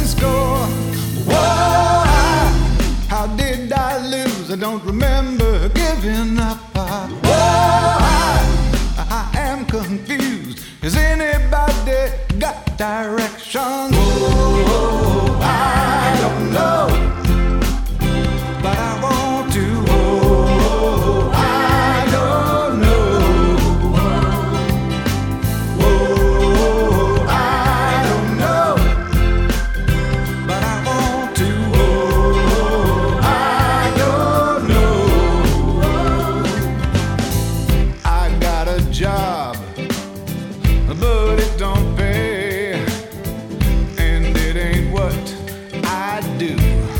score. Whoa, how did I lose? I don't remember giving up. Whoa, I am confused. Has anybody got directions? Whoa, I don't know, but I want to. Whoa, I don't know. Whoa, I don't know, but I want to. Whoa, I don't know. I got a job, but it don't pay, and it ain't what I do.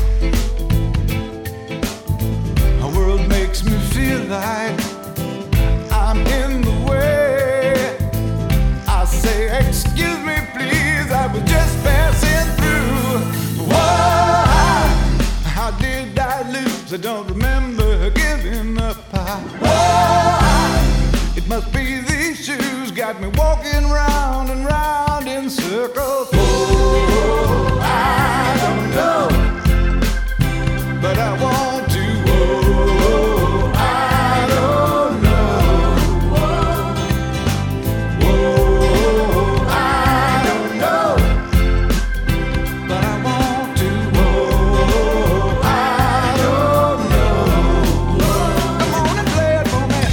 The world makes me feel like I'm in the way. I say, excuse me, please, I was just passing through. Whoa, how did I lose? I don't remember giving up. Whoa, it must be these shoes got me walking round and round in circles. Oh, I don't know, but I want to. Oh, I don't know. Oh, I don't know, but I want to. Oh, I don't know. Come on and play it for me.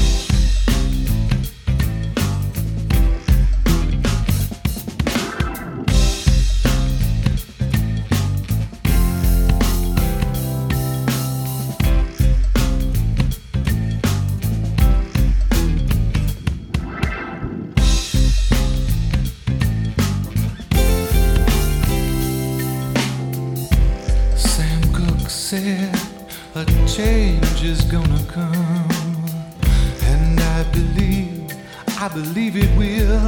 Sam Cooke said a change is gonna come, and I believe it will.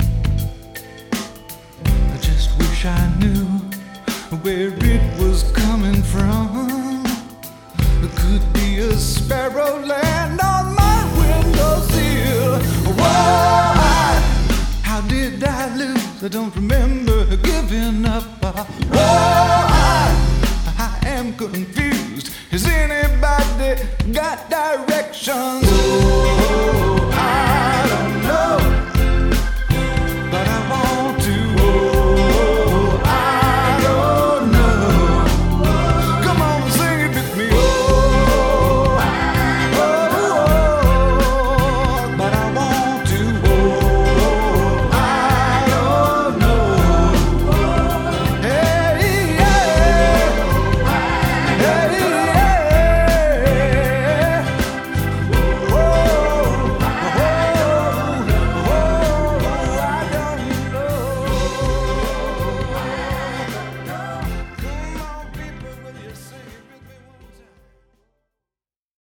I just wish I knew where it was coming from. It could be a sparrow land on my windowsill. Whoa, how did I lose? I don't remember giving up. Whoa, I am confused. Has anybody got directions?